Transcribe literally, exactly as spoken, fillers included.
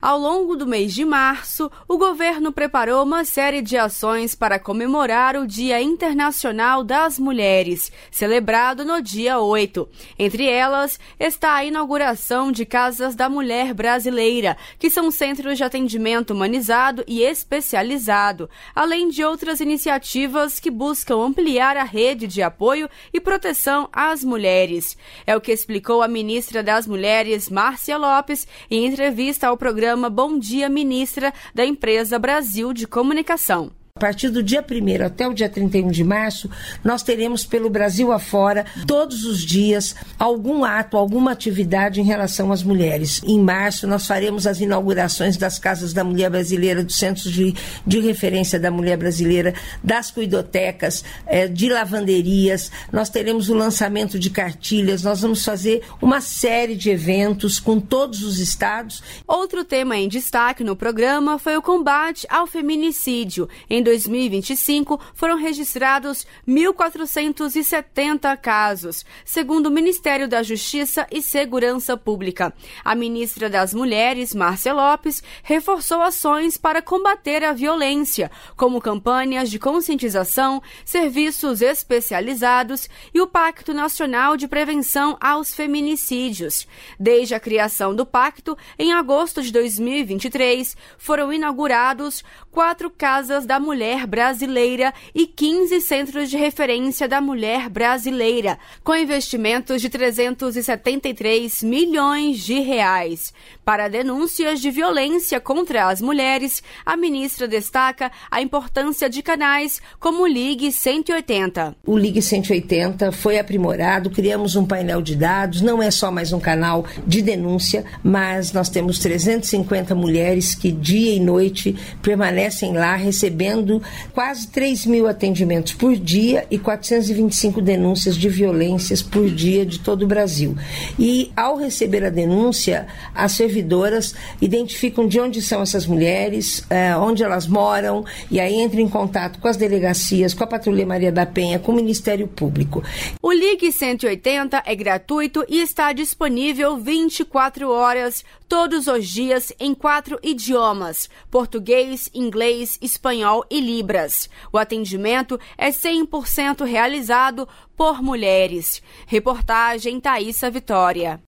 Ao longo do mês de março, o governo preparou uma série de ações para comemorar o Dia Internacional das Mulheres, celebrado no dia oito. Entre elas está a inauguração de Casas da Mulher Brasileira, que são centros de atendimento humanizado e especializado, além de outras iniciativas que buscam ampliar a rede de apoio e proteção às mulheres. É o que explicou a ministra das Mulheres, Márcia Lopes, em entrevista ao programa Bom Dia Ministra da empresa Brasil de Comunicação. A partir do dia primeiro até o dia trinta e um de março, nós teremos pelo Brasil afora, todos os dias, algum ato, alguma atividade em relação às mulheres. Em março, nós faremos as inaugurações das Casas da Mulher Brasileira, dos Centros de, de Referência da Mulher Brasileira, das cuidotecas, eh, de lavanderias. Nós teremos o lançamento de cartilhas, nós vamos fazer uma série de eventos com todos os estados. Outro tema em destaque no programa foi o combate ao feminicídio. Em dois mil e vinte e cinco, foram registrados mil quatrocentos e setenta casos, segundo o Ministério da Justiça e Segurança Pública. A ministra das Mulheres, Márcia Lopes, reforçou ações para combater a violência, como campanhas de conscientização, serviços especializados e o Pacto Nacional de Prevenção aos Feminicídios. Desde a criação do pacto, em agosto de dois mil e vinte e três, foram inaugurados quatro Casas da Mulher Brasileira e quinze Centros de Referência da Mulher Brasileira, com investimentos de trezentos e setenta e três milhões de reais. Para denúncias de violência contra as mulheres, a ministra destaca a importância de canais como o Ligue cento e oitenta. O Ligue cento e oitenta foi aprimorado, criamos um painel de dados, não é só mais um canal de denúncia, mas nós temos trezentas e cinquenta mulheres que dia e noite permanecem lá recebendo quase três mil atendimentos por dia e quatrocentas e vinte e cinco denúncias de violências por dia de todo o Brasil. E ao receber a denúncia, as servidoras identificam de onde são essas mulheres, eh, onde elas moram, e aí entram em contato com as delegacias, com a Patrulha Maria da Penha, com o Ministério Público. O Ligue cento e oitenta é gratuito e está disponível vinte e quatro horas, todos os dias, em quatro idiomas: português, inglês, espanhol e libras. O atendimento é cem por cento realizado por mulheres. Reportagem Thaísa Vitória.